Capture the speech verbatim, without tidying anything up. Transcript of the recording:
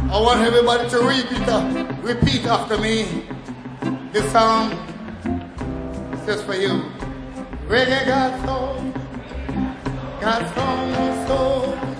I want everybody to repeat, uh, repeat after me. This song is for you. Reggae got soul, got soul, no soul.